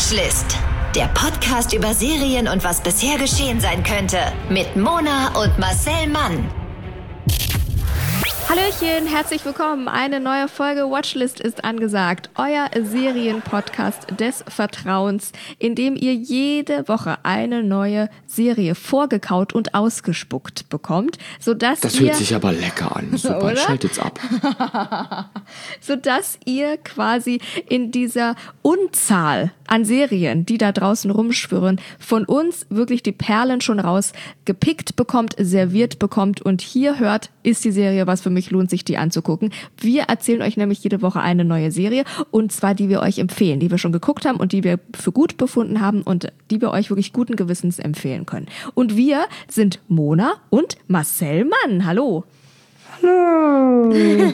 Watchlist. Der Podcast über Serien und was bisher geschehen sein könnte. Mit Mona und Marcel Mann. Hallöchen, herzlich willkommen. Eine neue Folge Watchlist ist angesagt. Euer Serienpodcast des Vertrauens, in dem ihr jede Woche eine neue Serie vorgekaut und ausgespuckt bekommt, sodass Das ihr... hört sich aber lecker an. Super, oder? schaltet's ab. Sodass ihr quasi in dieser Unzahl an Serien, die da draußen rumschwirren, von uns wirklich die Perlen schon rausgepickt bekommt, serviert bekommt und hier hört, ist die Serie, was für mich lohnt sich, die anzugucken. Wir erzählen euch nämlich jede Woche eine neue Serie und zwar die wir euch empfehlen, die wir schon geguckt haben und die wir für gut befunden haben und die wir euch wirklich guten Gewissens empfehlen können. Und wir sind Mona und Marcel Mann. Hallo. Hallo.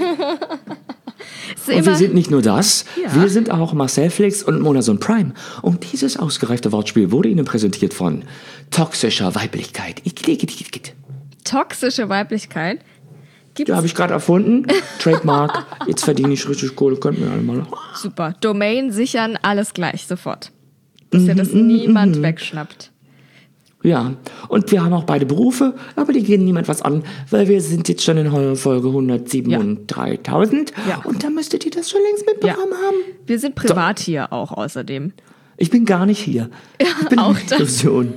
Und wir sind nicht nur das, wir sind auch Marcel Flix und Monason Prime. Und dieses ausgereifte Wortspiel wurde Ihnen präsentiert von toxischer Weiblichkeit. Toxische Weiblichkeit? Ja, habe ich gerade erfunden. Trademark. Jetzt verdiene ich richtig Kohle. Könnt mir alle mal. Super. Domain sichern, alles gleich, sofort. Dass ja das niemand wegschnappt. Ja, und wir haben auch beide Berufe, aber die gehen niemand was an, weil wir sind jetzt schon in Folge 107.000 und da müsstet ihr das schon längst mitbekommen haben. Wir sind privat hier auch außerdem. Ich bin gar nicht hier. Ich bin auch eine Illusion.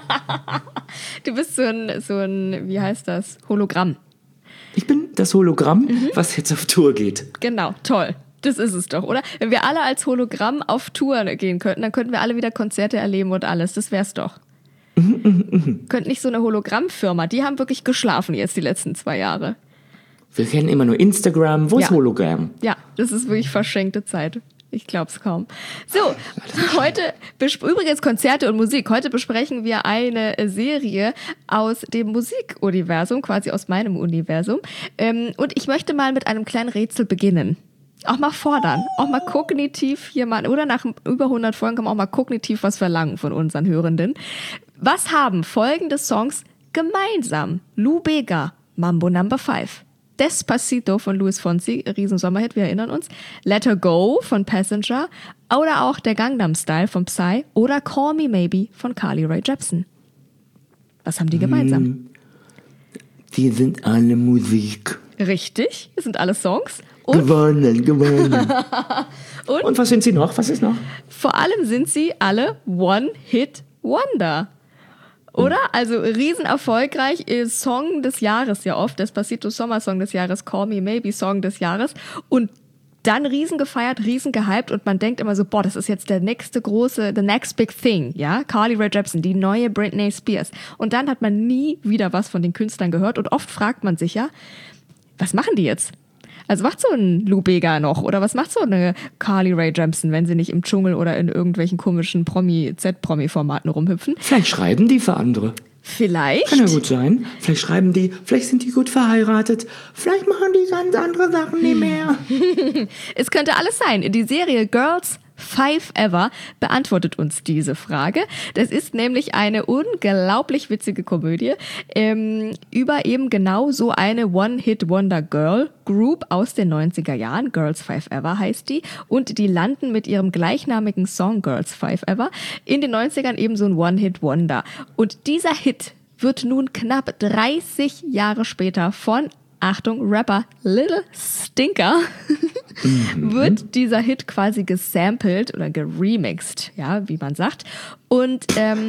Du bist so ein, wie heißt das, Hologramm. Ich bin das Hologramm, was jetzt auf Tour geht. Genau, toll. Das ist es doch, oder? Wenn wir alle als Hologramm auf Tour gehen könnten, dann könnten wir alle wieder Konzerte erleben und alles. Das wär's doch. Könnte nicht so eine Hologrammfirma, die haben wirklich geschlafen jetzt die letzten 2 Jahre. Wir kennen immer nur Instagram, wo ist Hologramm? Ja, das ist wirklich verschenkte Zeit. Ich glaub's kaum. So, heute, übrigens Konzerte und Musik. Heute besprechen wir eine Serie aus dem Musikuniversum, quasi aus meinem Universum. Und ich möchte mal mit einem kleinen Rätsel beginnen. Auch mal fordern, auch mal kognitiv hier mal, oder nach über 100 Folgen kann man auch mal kognitiv was verlangen von unseren Hörenden. Was haben folgende Songs gemeinsam? Lou Bega, Mambo No. 5. Despacito von Luis Fonsi, Riesensommerhit, wir erinnern uns. Let Her Go von Passenger oder auch der Gangnam Style von Psy oder Call Me Maybe von Carly Rae Jepsen. Was haben die gemeinsam? Die sind alle Musik. Richtig, das sind alle Songs. Und gewonnen. Und was sind sie noch? Was ist noch? Vor allem sind sie alle One-Hit-Wonder. Oder? Also riesen erfolgreich, Song des Jahres ja oft, Despacito Sommersong des Jahres, Call Me Maybe Song des Jahres und dann riesen gefeiert, riesen gehypt und man denkt immer so, boah, das ist jetzt der nächste große, the next big thing, ja? Carly Rae Jepsen, die neue Britney Spears. Und dann hat man nie wieder was von den Künstlern gehört und oft fragt man sich ja, was machen die jetzt? Also macht so ein Lou Bega noch oder was macht so eine Carly Rae Jepsen, wenn sie nicht im Dschungel oder in irgendwelchen komischen Z-Promi-Formaten rumhüpfen? Vielleicht schreiben die für andere. Vielleicht. Kann ja gut sein. Vielleicht schreiben die, vielleicht sind die gut verheiratet, vielleicht machen die ganz andere Sachen nicht mehr. Es könnte alles sein. Die Serie Girls 5 Ever beantwortet uns diese Frage. Das ist nämlich eine unglaublich witzige Komödie über eben genau so eine One-Hit-Wonder-Girl-Group aus den 90er Jahren. Girls 5 Ever heißt die. Und die landen mit ihrem gleichnamigen Song Girls 5 Ever in den 90ern eben so ein One-Hit-Wonder. Und dieser Hit wird nun knapp 30 Jahre später von Achtung, Rapper Little Stinker, wird dieser Hit quasi gesampelt oder geremixed, ja, wie man sagt. Und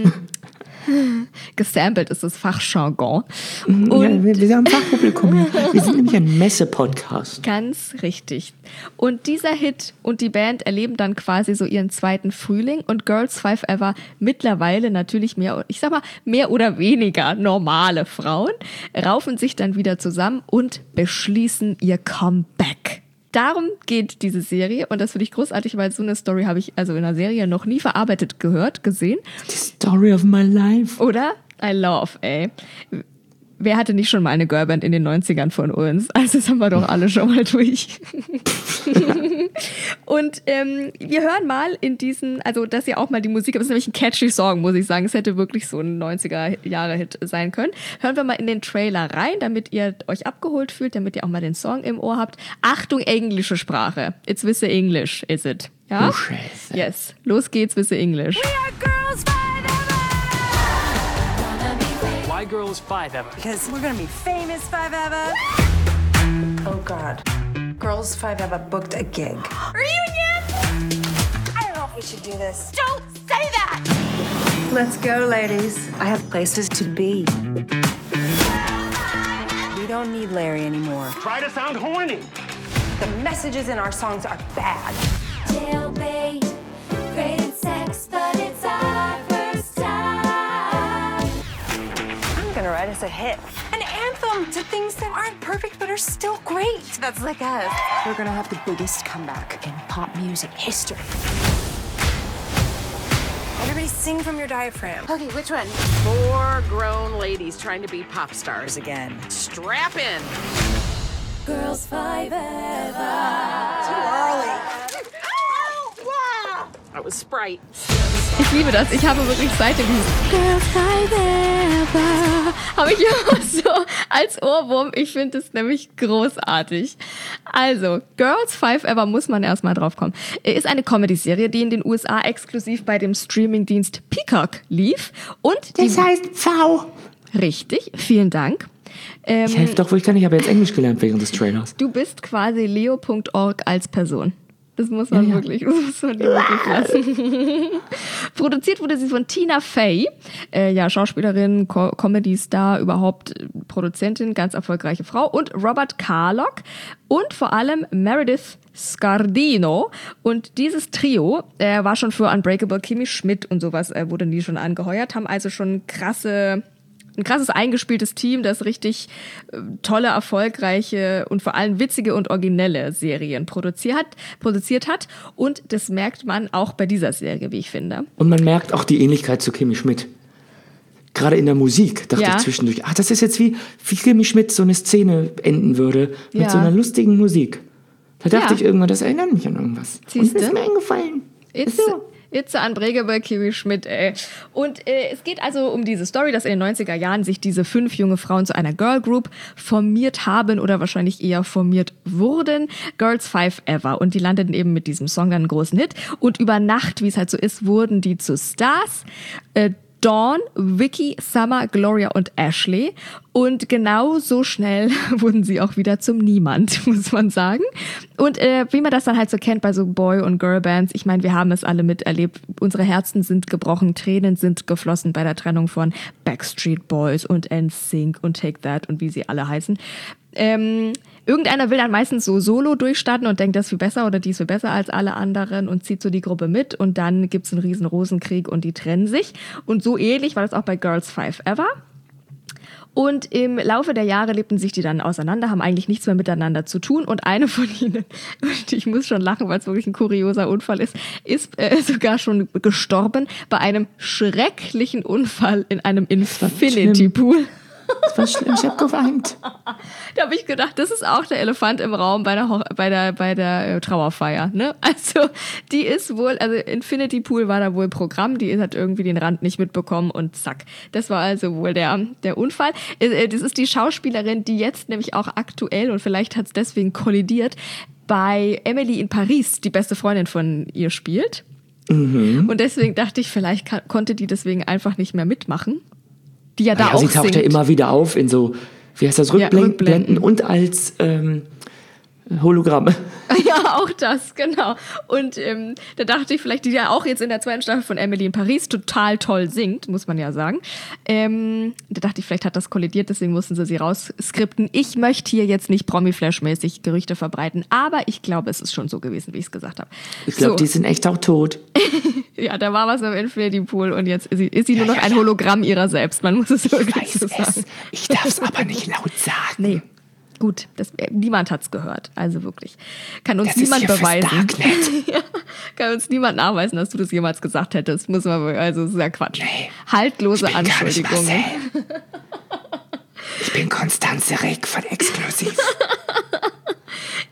gesampelt ist das Fachjargon. Und ja, wir haben Fachpublikum hier. Wir sind nämlich ein Messe-Podcast. Ganz richtig. Und dieser Hit und die Band erleben dann quasi so ihren zweiten Frühling und Girls 5 Ever mittlerweile natürlich mehr oder weniger normale Frauen raufen sich dann wieder zusammen und beschließen ihr Comeback. Darum geht diese Serie und das finde ich großartig, weil so eine Story habe ich also in einer Serie noch nie verarbeitet gesehen. The story of my life. Oder? I love, ey. Wer hatte nicht schon mal eine Girlband in den 90ern von uns? Also das haben wir doch alle schon mal durch. Und wir hören mal in diesen, also dass ihr auch mal die Musik, das ist nämlich ein catchy Song, muss ich sagen. Es hätte wirklich so ein 90er-Jahre-Hit sein können. Hören wir mal in den Trailer rein, damit ihr euch abgeholt fühlt, damit ihr auch mal den Song im Ohr habt. Achtung, englische Sprache. It's with the English, is it? Ja? Oh, Scheiße. Yes. Los geht's, bisschen Englisch. Why girls 5 ever? Because we're gonna be famous 5 ever. Oh God. Girls 5 ever booked a gig. Reunion! I don't know if we should do this. Don't say that! Let's go, ladies. I have places to be. We don't need Larry anymore. Try to sound horny. The messages in our songs are bad. Jailbait, great in sex, but it's our first time. I'm gonna write us a hit. An anthem to things that aren't perfect but are still great. That's like us. We're gonna have the biggest comeback in pop music history. Everybody sing from your diaphragm. Okay, which one? 4 grown ladies trying to be pop stars again. Strap in. Girls 5 ever. That was Sprite. Ich liebe das. Ich habe wirklich seitdem dieses Girls 5 Ever habe ich immer so als Ohrwurm. Ich finde es nämlich großartig. Also, Girls 5 Ever muss man erstmal drauf kommen. Ist eine Comedy-Serie, die in den USA exklusiv bei dem Streamingdienst Peacock lief. Und Das heißt V. Richtig, vielen Dank. Ich helfe doch, wo ich kann. Ich habe jetzt Englisch gelernt während des Trailers. Du bist quasi leo.org als Person. Das muss man wirklich, das muss man dir wirklich lassen. Produziert wurde sie von Tina Fey, Schauspielerin, Comedy-Star, überhaupt Produzentin, ganz erfolgreiche Frau, und Robert Carlock und vor allem Meredith Scardino. Und dieses Trio war schon für Unbreakable Kimmy Schmidt und sowas, wurde die schon angeheuert, haben also schon ein krasses eingespieltes Team, das richtig tolle, erfolgreiche und vor allem witzige und originelle Serien produziert hat. Und das merkt man auch bei dieser Serie, wie ich finde. Und man merkt auch die Ähnlichkeit zu Kimmy Schmidt. Gerade in der Musik dachte ich zwischendurch, das ist jetzt wie Kimmy Schmidt so eine Szene enden würde, mit so einer lustigen Musik. Da dachte ich irgendwann, das erinnert mich an irgendwas. Siehste? Und das ist mir eingefallen. It's Unbreakable Kimmy Schmidt, ey. Und es geht also um diese Story, dass in den 90er Jahren sich diese 5 junge Frauen zu einer Girl Group formiert haben oder wahrscheinlich eher formiert wurden. Girls 5 Ever. Und die landeten eben mit diesem Song dann einen großen Hit. Und über Nacht, wie es halt so ist, wurden die zu Stars. Dawn, Vicky, Summer, Gloria und Ashley. Und genau so schnell wurden sie auch wieder zum Niemand, muss man sagen. Und wie man das dann halt so kennt bei so Boy- und Girl-Bands, ich meine, wir haben es alle miterlebt. Unsere Herzen sind gebrochen, Tränen sind geflossen bei der Trennung von Backstreet Boys und NSYNC und Take That und wie sie alle heißen. Irgendeiner will dann meistens so solo durchstarten und denkt, das ist viel besser oder die ist viel besser als alle anderen und zieht so die Gruppe mit und dann gibt's einen riesen Rosenkrieg und die trennen sich. Und so ähnlich war das auch bei Girls 5 Ever. Und im Laufe der Jahre lebten sich die dann auseinander, haben eigentlich nichts mehr miteinander zu tun. Und eine von ihnen, und ich muss schon lachen, weil es wirklich ein kurioser Unfall ist sogar schon gestorben bei einem schrecklichen Unfall in einem Infinity Pool. Das war schlimm, ich habe geweint. Da habe ich gedacht, das ist auch der Elefant im Raum bei der Trauerfeier. Ne? Also die ist wohl, also Infinity Pool war da wohl Programm, die hat irgendwie den Rand nicht mitbekommen und zack. Das war also wohl der Unfall. Das ist die Schauspielerin, die jetzt nämlich auch aktuell, und vielleicht hat es deswegen kollidiert, bei Emily in Paris, die beste Freundin von ihr spielt. Mhm. Und deswegen dachte ich, vielleicht konnte die deswegen einfach nicht mehr mitmachen. Die ja da auch sie taucht singt. ja immer wieder auf in so, wie heißt das, Rückblenden und als Hologramme. Ja, auch das, genau. Und da dachte ich vielleicht, die ja auch jetzt in der 2. Staffel von Emily in Paris total toll singt, muss man ja sagen. Da dachte ich, vielleicht hat das kollidiert, deswegen mussten sie rausskripten. Ich möchte hier jetzt nicht Promi-Flash-mäßig Gerüchte verbreiten, aber ich glaube, es ist schon so gewesen, wie ich es gesagt habe. Ich glaube, die sind echt auch tot. Ja, da war was im Infinity Pool und jetzt ist sie nur noch ein Hologramm ihrer selbst. Man muss es wirklich so sagen. Ich darf es aber nicht laut sagen. Nee. Gut, niemand hat's gehört, also wirklich. Kann uns das niemand ist beweisen. Ja, kann uns niemand nachweisen, dass du das jemals gesagt hättest. Muss man, also das ist ja Quatsch. Nee, haltlose Anschuldigungen. Ich bin Konstanze Reck von Exklusiv.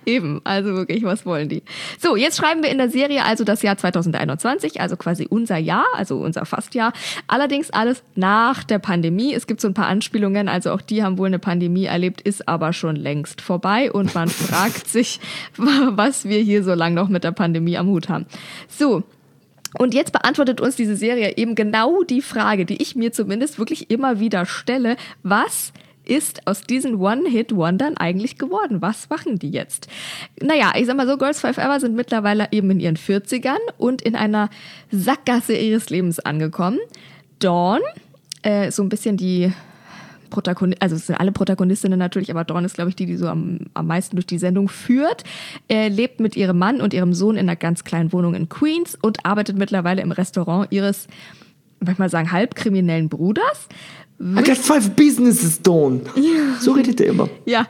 Eben, also wirklich, was wollen die? So, jetzt schreiben wir in der Serie also das Jahr 2021, also quasi unser Jahr, also unser Fastjahr. Allerdings alles nach der Pandemie. Es gibt so ein paar Anspielungen, also auch die haben wohl eine Pandemie erlebt, ist aber schon längst vorbei und man fragt sich, was wir hier so lange noch mit der Pandemie am Hut haben. So. Und jetzt beantwortet uns diese Serie eben genau die Frage, die ich mir zumindest wirklich immer wieder stelle. Was ist aus diesen One-Hit-Wondern eigentlich geworden? Was machen die jetzt? Naja, ich sag mal so, Girls 5 Ever sind mittlerweile eben in ihren 40ern und in einer Sackgasse ihres Lebens angekommen. Dawn, so ein bisschen die also es sind alle Protagonistinnen natürlich, aber Dawn ist, glaube ich, die so am meisten durch die Sendung führt, lebt mit ihrem Mann und ihrem Sohn in einer ganz kleinen Wohnung in Queens und arbeitet mittlerweile im Restaurant ihres, würde ich mal sagen, halbkriminellen Bruders. I got 5 businesses, Dawn. Ja. So redet er immer. Ja.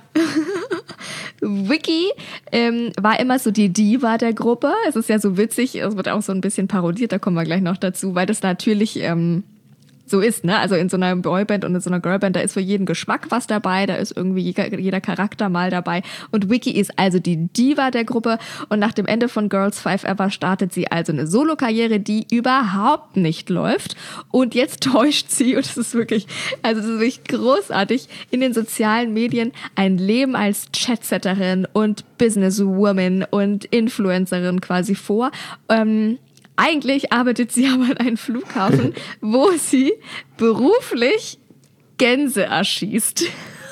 Vicky war immer so die Diva der Gruppe. Es ist ja so witzig, es wird auch so ein bisschen parodiert, da kommen wir gleich noch dazu, weil das natürlich so ist, ne? Also in so einer Boyband und in so einer Girlband, da ist für jeden Geschmack was dabei, da ist irgendwie jeder Charakter mal dabei. Und Vicky ist also die Diva der Gruppe und nach dem Ende von Girls 5 Ever startet sie also eine Solo-Karriere, die überhaupt nicht läuft. Und jetzt täuscht sie, und das ist wirklich großartig, in den sozialen Medien ein Leben als Chatsetterin und Businesswoman und Influencerin quasi vor. Eigentlich arbeitet sie aber an einem Flughafen, wo sie beruflich Gänse erschießt.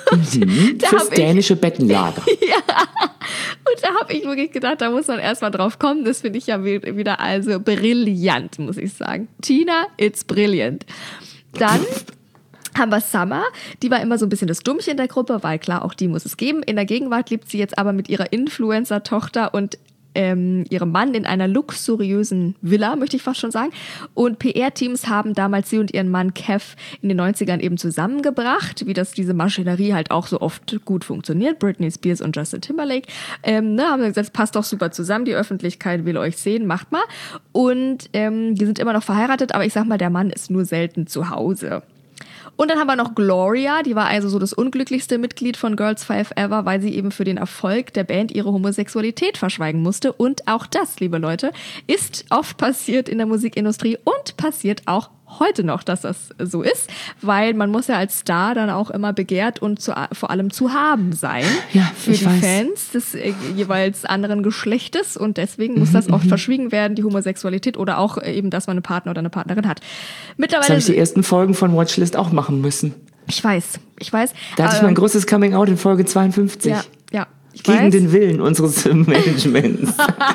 Fürs dänische Bettenlager. Ja, und da habe ich wirklich gedacht, da muss man erstmal drauf kommen. Das finde ich ja wieder also brillant, muss ich sagen. Tina, it's brilliant. Dann haben wir Summer, die war immer so ein bisschen das Dummchen der Gruppe, weil klar, auch die muss es geben. In der Gegenwart lebt sie jetzt aber mit ihrer Influencer-Tochter und ihrem Mann in einer luxuriösen Villa, möchte ich fast schon sagen. Und PR-Teams haben damals sie und ihren Mann Kev in den 90ern eben zusammengebracht, wie das diese Maschinerie halt auch so oft gut funktioniert. Britney Spears und Justin Timberlake. Haben gesagt, passt doch super zusammen, die Öffentlichkeit will euch sehen, macht mal. Und die sind immer noch verheiratet, aber ich sag mal, der Mann ist nur selten zu Hause. Und dann haben wir noch Gloria, die war also so das unglücklichste Mitglied von Girls 5 Ever, weil sie eben für den Erfolg der Band ihre Homosexualität verschweigen musste. Und auch das, liebe Leute, ist oft passiert in der Musikindustrie und passiert auch heute noch, dass das so ist, weil man muss ja als Star dann auch immer begehrt und vor allem zu haben sein für die Fans des jeweils anderen Geschlechtes und deswegen muss das oft verschwiegen werden, die Homosexualität oder auch eben, dass man einen Partner oder eine Partnerin hat. Mittlerweile das habe ich die ersten Folgen von Watchlist auch machen müssen. Ich weiß. Da hatte ich mein großes Coming-out in Folge 52. Ja. Gegen den Willen unseres Managements.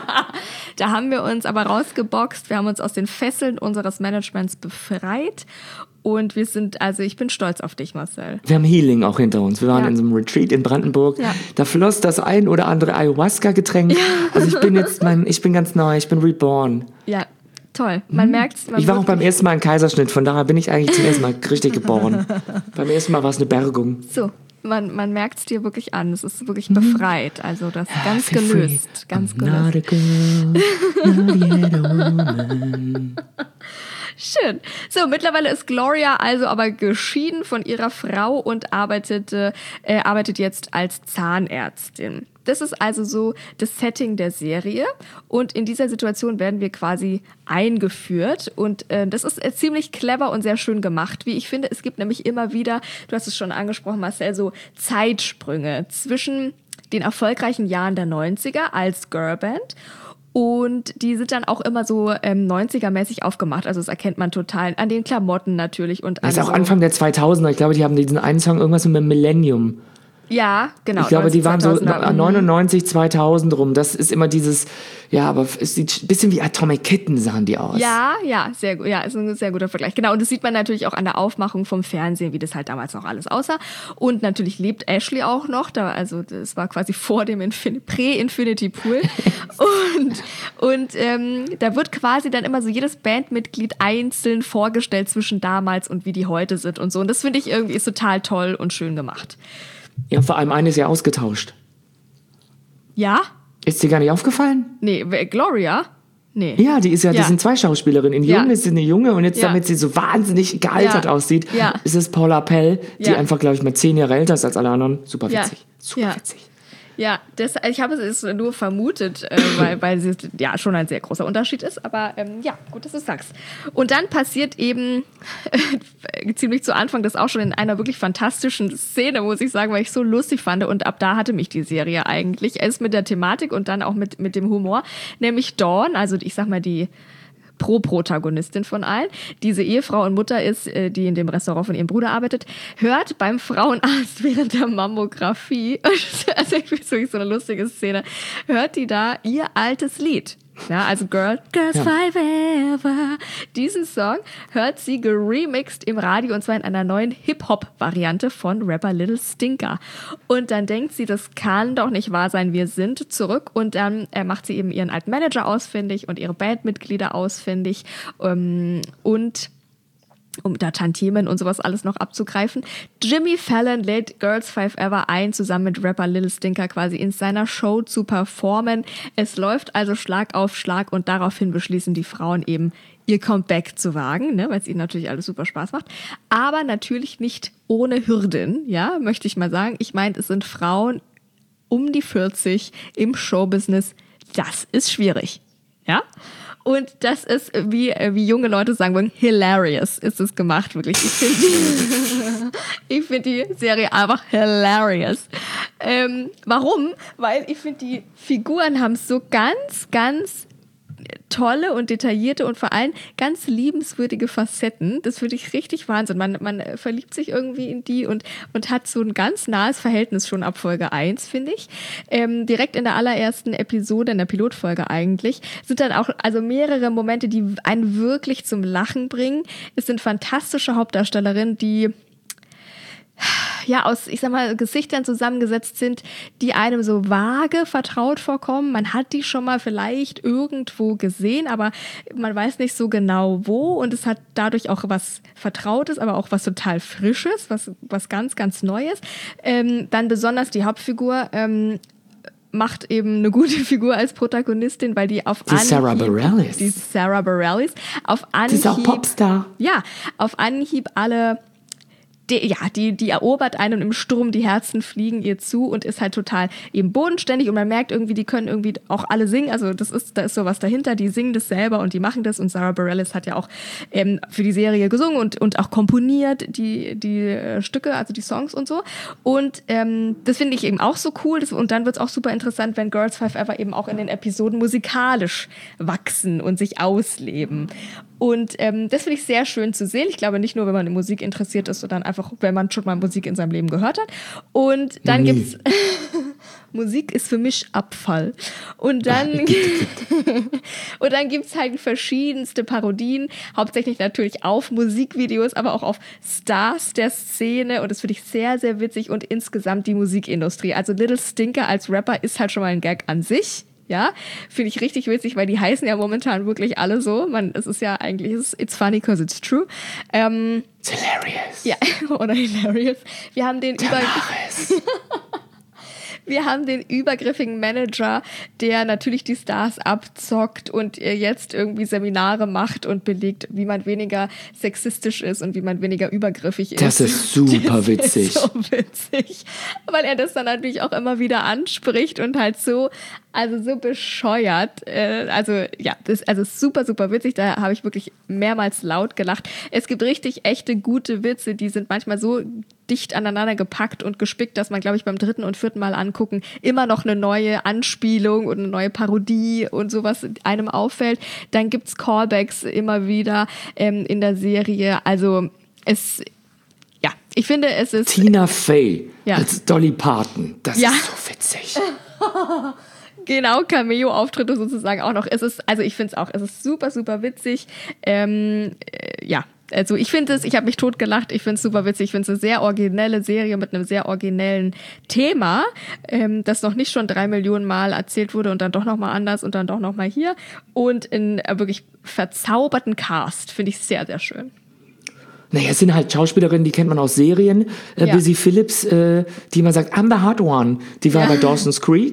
Da haben wir uns aber rausgeboxt, wir haben uns aus den Fesseln unseres Managements befreit und wir sind, also ich bin stolz auf dich, Marcel. Wir haben Healing auch hinter uns. Wir waren in so einem Retreat in Brandenburg. Ja. Da floss das ein oder andere Ayahuasca-Getränk. Ja. Also ich bin ganz neu, ich bin reborn. Ja, toll. Man merkt's. Ich war auch beim ersten Mal ein Kaiserschnitt, von daher bin ich eigentlich zum ersten Mal richtig geboren. Beim ersten Mal war es eine Bergung. So. Man merkt es dir wirklich an. Es ist wirklich befreit. Also das ganz gelöst. Free. Ganz I'm gelöst. Not a girl, not yet a woman. Schön. So, mittlerweile ist Gloria also aber geschieden von ihrer Frau und arbeitet jetzt als Zahnärztin. Das ist also so das Setting der Serie und in dieser Situation werden wir quasi eingeführt und das ist ziemlich clever und sehr schön gemacht, wie ich finde. Es gibt nämlich immer wieder, du hast es schon angesprochen, Marcel, so Zeitsprünge zwischen den erfolgreichen Jahren der 90er als Girlband und die sind dann auch immer so 90er-mäßig aufgemacht. Also das erkennt man total an den Klamotten natürlich. Und das ist auch Anfang der 2000er. Ich glaube, die haben diesen einen Song irgendwas mit Millennium. Ja, genau. Ich glaube, die waren so 99, 2000 rum. Das ist immer dieses, ja, aber es sieht ein bisschen wie Atomic Kitten sahen die aus. Ja, sehr gut. Ja, ist ein sehr guter Vergleich. Genau, und das sieht man natürlich auch an der Aufmachung vom Fernsehen, wie das halt damals noch alles aussah. Und natürlich lebt Ashley auch noch. Also das war quasi vor dem Prä-Infinity Pool. und da wird quasi dann immer so jedes Bandmitglied einzeln vorgestellt zwischen damals und wie die heute sind und so. Und das finde ich irgendwie ist total toll und schön gemacht. Ja, vor allem eine ist ja ausgetauscht. Ja? Ist dir gar nicht aufgefallen? Nee, Gloria? Nee. Ja, die sind zwei Schauspielerinnen. In Jung ist sie eine Junge und jetzt, damit sie so wahnsinnig gealtert aussieht, ist es Paula Pell, die einfach, glaube ich, mal 10 Jahre älter ist als alle anderen. Super witzig. Super witzig. Ja, ich habe es nur vermutet, weil es ja schon ein sehr großer Unterschied ist. Aber ja, gut, dass du es sagst. Und dann passiert eben ziemlich zu Anfang das auch schon in einer wirklich fantastischen Szene, muss ich sagen, weil ich so lustig fand. Und ab da hatte mich die Serie eigentlich. Erst mit der Thematik und dann auch mit dem Humor. Nämlich Dawn, also ich sag mal die Pro-Protagonistin von allen, diese Ehefrau und Mutter ist, die in dem Restaurant von ihrem Bruder arbeitet, hört beim Frauenarzt während der Mammographie, also ich finde es wirklich so eine lustige Szene, hört die da ihr altes Lied. Ja, also Girls Five Ever. Diesen Song hört sie geremixed im Radio und zwar in einer neuen Hip-Hop-Variante von Rapper Little Stinker. Und dann denkt sie, das kann doch nicht wahr sein, wir sind zurück. Und dann macht sie eben ihren alten Manager ausfindig und ihre Bandmitglieder ausfindig und um da Tantiemen und sowas alles noch abzugreifen. Jimmy Fallon lädt Girls Five Ever ein, zusammen mit Rapper Little Stinker quasi in seiner Show zu performen. Es läuft also Schlag auf Schlag und daraufhin beschließen die Frauen eben, ihr Comeback zu wagen, ne, weil es ihnen natürlich alles super Spaß macht. Aber natürlich nicht ohne Hürden, ja, möchte ich mal sagen. Ich meine, es sind Frauen um die 40 im Showbusiness. Das ist schwierig, ja. Und das ist, wie junge Leute sagen würden, hilarious ist es gemacht, wirklich. Ich finde die Serie einfach hilarious. Warum? Weil ich finde, die Figuren haben so ganz, ganz tolle und detaillierte und vor allem ganz liebenswürdige Facetten. Das finde ich richtig Wahnsinn. Man verliebt sich irgendwie in die und hat so ein ganz nahes Verhältnis schon ab Folge 1, finde ich. Direkt in der allerersten Episode, in der Pilotfolge eigentlich, sind dann auch also mehrere Momente, die einen wirklich zum Lachen bringen. Es sind fantastische Hauptdarstellerinnen, die ja aus, ich sag mal, Gesichtern zusammengesetzt sind, die einem so vage vertraut vorkommen. Man hat die schon mal vielleicht irgendwo gesehen, aber man weiß nicht so genau wo und es hat dadurch auch was Vertrautes, aber auch was total Frisches, was ganz, ganz Neues. Dann besonders die Hauptfigur macht eben eine gute Figur als Protagonistin, weil die auf Anhieb... Die Sarah Bareilles. Auf Anhieb... Die ist auch Popstar. Ja, auf Anhieb alle... Die erobert einen im Sturm, die Herzen fliegen ihr zu und ist halt total eben bodenständig und man merkt irgendwie, die können irgendwie auch alle singen, also da ist sowas dahinter, die singen das selber und die machen das und Sarah Bareilles hat ja auch für die Serie gesungen und auch komponiert die Stücke, also die Songs und so und das finde ich eben auch so cool und dann wird es auch super interessant, wenn Girls Five Ever eben auch in den Episoden musikalisch wachsen und sich ausleben. Und das finde ich sehr schön zu sehen. Ich glaube nicht nur, wenn man in Musik interessiert ist, sondern einfach, wenn man schon mal Musik in seinem Leben gehört hat. Und dann gibt's Musik ist für mich Abfall. Und dann gibt's halt verschiedenste Parodien, hauptsächlich natürlich auf Musikvideos, aber auch auf Stars der Szene. Und das finde ich sehr, sehr witzig und insgesamt die Musikindustrie. Also Little Stinker als Rapper ist halt schon mal ein Gag an sich. Ja, finde ich richtig witzig, weil die heißen ja momentan wirklich alle so. Es ist ja eigentlich, it's funny because it's true. It's hilarious. Ja, oder hilarious. Wir haben den übergriffigen Manager, der natürlich die Stars abzockt und jetzt irgendwie Seminare macht und belegt, wie man weniger sexistisch ist und wie man weniger übergriffig ist. Das ist super witzig. Das ist so witzig, weil er das dann natürlich auch immer wieder anspricht und halt so bescheuert. Das ist super, super witzig. Da habe ich wirklich mehrmals laut gelacht. Es gibt richtig echte, gute Witze, die sind manchmal so dicht aneinander gepackt und gespickt, dass man, glaube ich, beim 3. und 4. Mal angucken immer noch eine neue Anspielung und eine neue Parodie und sowas einem auffällt. Dann gibt's Callbacks immer wieder in der Serie. Also ich finde, es ist... Tina Fey als Dolly Parton. Das ist so witzig. Genau, Cameo-Auftritte sozusagen auch noch. Ich finde es auch, es ist super, super witzig. Also ich finde ich habe mich totgelacht, ich finde es super witzig, ich finde es eine sehr originelle Serie mit einem sehr originellen Thema, das noch nicht schon 3 Millionen Mal erzählt wurde und dann doch nochmal anders und dann doch nochmal hier und in wirklich verzauberten Cast, finde ich sehr, sehr schön. Naja, es sind halt Schauspielerinnen, die kennt man aus Serien. Busy Phillips, die man sagt, I'm the hot one, die war bei Dawson's Creek.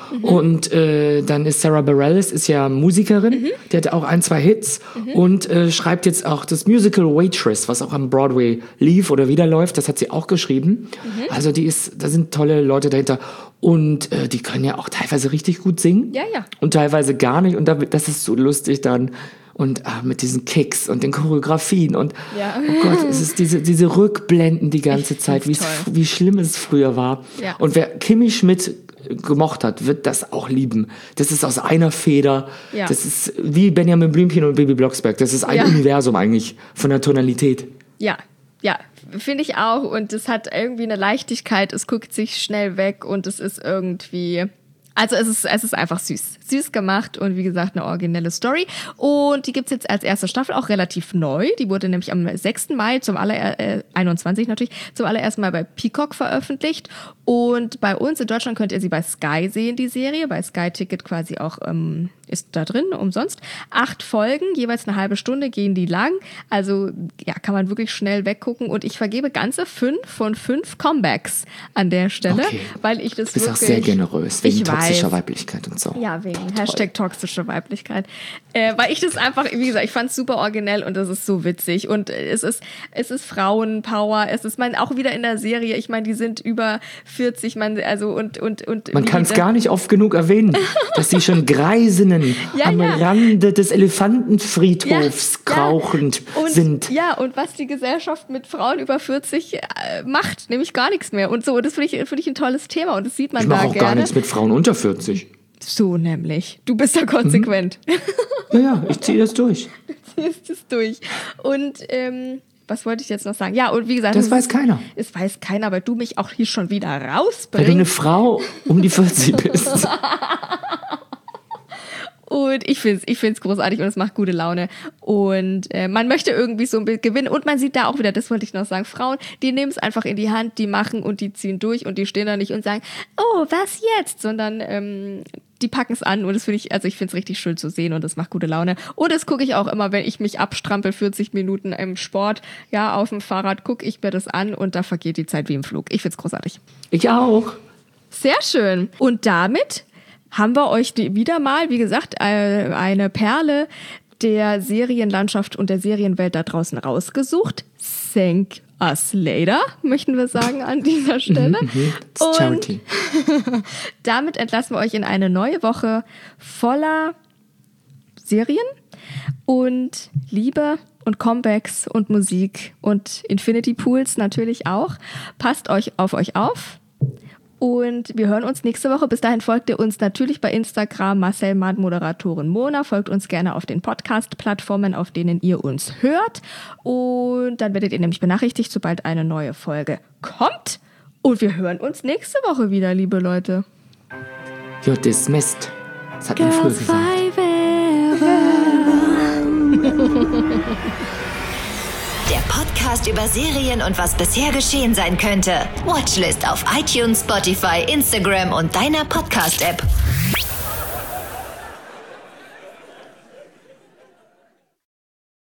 Und dann ist Sarah Bareilles, ist ja Musikerin, die hat auch 1, 2 Hits und schreibt jetzt auch das Musical Waitress, was auch am Broadway lief oder wieder läuft, das hat sie auch geschrieben. Also da sind tolle Leute dahinter und die können ja auch teilweise richtig gut singen und teilweise gar nicht und das ist so lustig dann. Und mit diesen Kicks und den Choreografien und oh Gott, es ist diese Rückblenden die ganze Zeit, wie schlimm es früher war. Ja. Und wer Kimmy Schmidt gemocht hat, wird das auch lieben. Das ist aus einer Feder. Ja. Das ist wie Benjamin Blümchen und Bibi Blocksberg. Das ist ein Universum eigentlich von der Tonalität. Ja, finde ich auch. Und es hat irgendwie eine Leichtigkeit. Es guckt sich schnell weg und es ist irgendwie... Also es ist einfach süß. Süß gemacht und wie gesagt eine originelle Story. Und die gibt's jetzt als erste Staffel auch relativ neu. Die wurde nämlich am 6. Mai 21 natürlich, zum allerersten Mal bei Peacock veröffentlicht. Und bei uns in Deutschland könnt ihr sie bei Sky sehen, die Serie. Bei Sky Ticket quasi auch ist da drin, umsonst. 8 Folgen, jeweils eine halbe Stunde gehen die lang. Also ja, kann man wirklich schnell weggucken. Und ich vergebe ganze 5 von 5 Comebacks an der Stelle, weil ich das wirklich... Du bist auch sehr generös, wegen toxischer Weiblichkeit und so. Ja, wegen Hashtag toxische Weiblichkeit. Weil ich das einfach, wie gesagt, ich fand es super originell und das ist so witzig. Und es ist Frauenpower. Es ist auch wieder in der Serie, ich meine, die sind über 40, man kann es gar nicht oft genug erwähnen, dass die schon Greisinnen am Rande des Elefantenfriedhofs krauchend sind. Ja, und was die Gesellschaft mit Frauen über 40 macht, nämlich gar nichts mehr. Und so, das finde ich ein tolles Thema und das sieht man da gerne. Ich mache auch gar nichts mit Frauen unter 40. So nämlich. Du bist da konsequent. Ja, ich ziehe das durch. Du ziehst es durch. Und was wollte ich jetzt noch sagen? Ja, und wie gesagt... Das weiß keiner. Es weiß keiner, weil du mich auch hier schon wieder rausbringst. Weil du eine Frau um die 40 bist. Und ich find's großartig und es macht gute Laune. Und man möchte irgendwie so ein bisschen gewinnen. Und man sieht da auch wieder, das wollte ich noch sagen, Frauen, die nehmen es einfach in die Hand, die machen und die ziehen durch und die stehen da nicht und sagen, oh, was jetzt? Sondern die packen es an und ich finde es richtig schön zu sehen und das macht gute Laune. Und das gucke ich auch immer, wenn ich mich abstrampel, 40 Minuten im Sport, auf dem Fahrrad, gucke ich mir das an und da vergeht die Zeit wie im Flug. Ich find's großartig. Ich auch. Sehr schön. Und damit haben wir euch wieder mal, wie gesagt, eine Perle der Serienlandschaft und der Serienwelt da draußen rausgesucht. Thank us later, möchten wir sagen an dieser Stelle. It's charity. Damit entlassen wir euch in eine neue Woche voller Serien und Liebe und Comebacks und Musik und Infinity Pools natürlich auch. Passt auf euch auf. Und wir hören uns nächste Woche. Bis dahin folgt ihr uns natürlich bei Instagram, Marcel Mann, Moderatorin Mona. Folgt uns gerne auf den Podcast-Plattformen, auf denen ihr uns hört. Und dann werdet ihr nämlich benachrichtigt, sobald eine neue Folge kommt. Und wir hören uns nächste Woche wieder, liebe Leute. You're dismissed. Das hat man früher gesagt. Der Podcast über Serien und was bisher geschehen sein könnte. Watchlist auf iTunes, Spotify, Instagram und deiner Podcast-App.